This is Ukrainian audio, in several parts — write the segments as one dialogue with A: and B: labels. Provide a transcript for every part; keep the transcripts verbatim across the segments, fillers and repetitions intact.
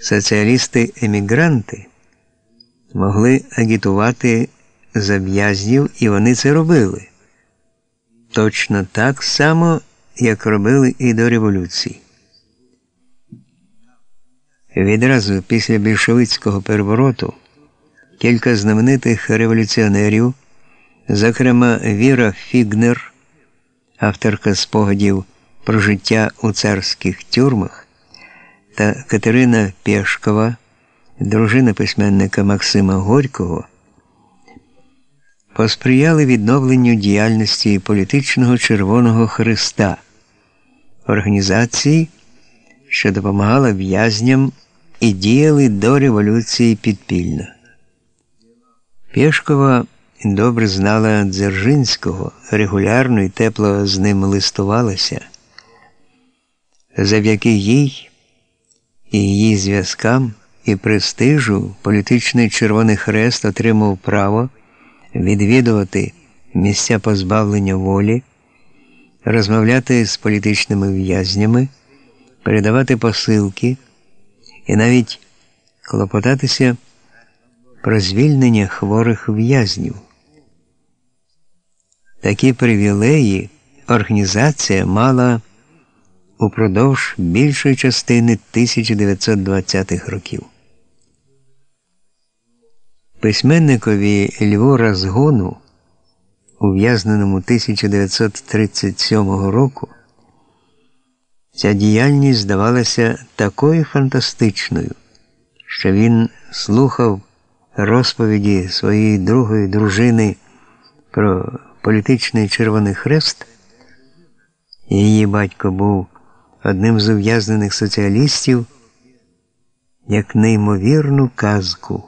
A: соціалісти-емігранти могли агітувати за в'язнів, і вони це робили. Точно так само, як робили і до революції. Відразу після більшовицького перевороту кілька знаменитих революціонерів, зокрема Віра Фігнер, авторка спогадів про життя у царських тюрмах, та Катерина Пєшкова, дружина письменника Максима Горького, посприяли відновленню діяльності політичного Червоного Хреста, організації, що допомагала в'язням і діяли до революції підпільно. Пєшкова добре знала Дзержинського, регулярно і тепло з ним листувалася. Завдяки їй і її зв'язкам і престижу політичний Червоний Хрест отримав право відвідувати місця позбавлення волі, розмовляти з політичними в'язнями, передавати посилки і навіть клопотатися про звільнення хворих в'язнів. Такі привілеї організація мала упродовж більшої частини тисяча дев'ятсот двадцятих років. Письменникові Льву Разгону, ув'язненому тисяча дев'ятсот тридцять сьомого року, ця діяльність здавалася такою фантастичною, що він слухав розповіді своєї другої дружини про політичний Червоний Хрест. Її батько був одним з ув'язнених соціалістів, як неймовірну казку.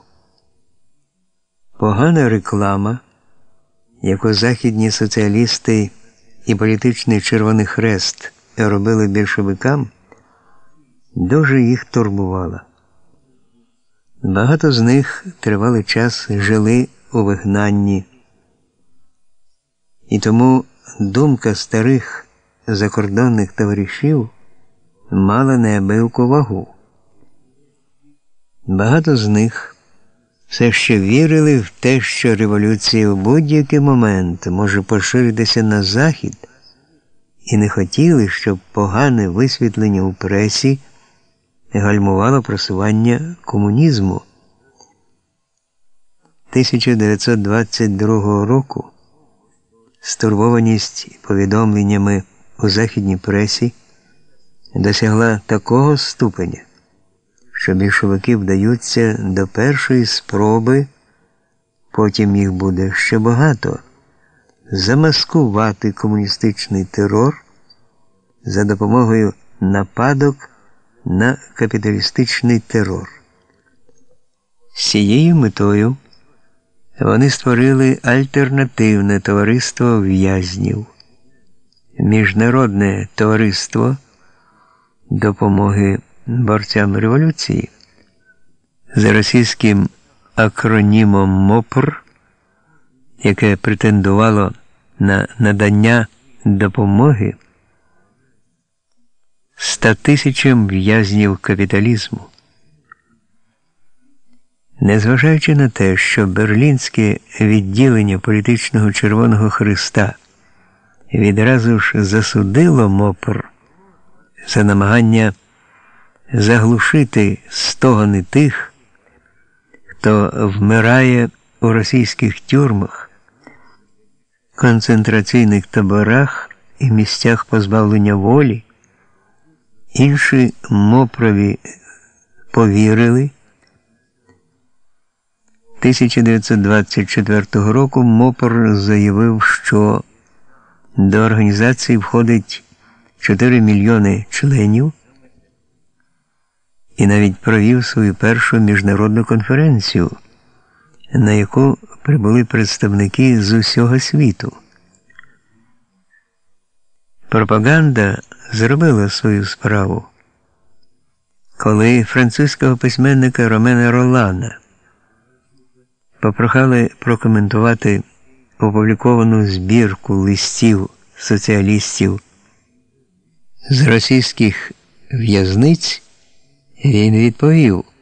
A: Погана реклама, яку західні соціалісти і політичний Червоний Хрест робили більшовикам, дуже їх турбувала. Багато з них тривалий час жили у вигнанні, і тому думка старих закордонних товаришів мала неабияку вагу. Багато з них все ще вірили в те, що революція в будь-який момент може поширитися на Захід, і не хотіли, щоб погане висвітлення у пресі гальмувало просування комунізму. тисяча дев'ятсот двадцять другого року стурбованість повідомленнями у західній пресі досягла такого ступеня, що більшовики вдаються до першої спроби, потім їх буде ще багато, замаскувати комуністичний терор за допомогою нападок на капіталістичний терор. З цією метою вони створили альтернативне товариство в'язнів, Міжнародне товариство допомоги борцям революції, за російським акронімом МОПР, яке претендувало на надання допомоги ста тисячам в'язнів капіталізму. Незважаючи на те, що берлінське відділення політичного Червоного Хреста відразу ж засудило МОПР за намагання заглушити стогони тих, хто вмирає у російських тюрмах, концентраційних таборах і місцях позбавлення волі, інші МОПРові повірили. тисяча дев'ятсот двадцять четвертого року МОПР заявив, що до організації входить чотири мільйони членів, і навіть провів свою першу міжнародну конференцію, на яку прибули представники з усього світу. Пропаганда зробила свою справу, коли французького письменника Ромена Ролана попрохали прокоментувати опубліковану збірку листів соціалістів з російських в'язниць, Він відповів: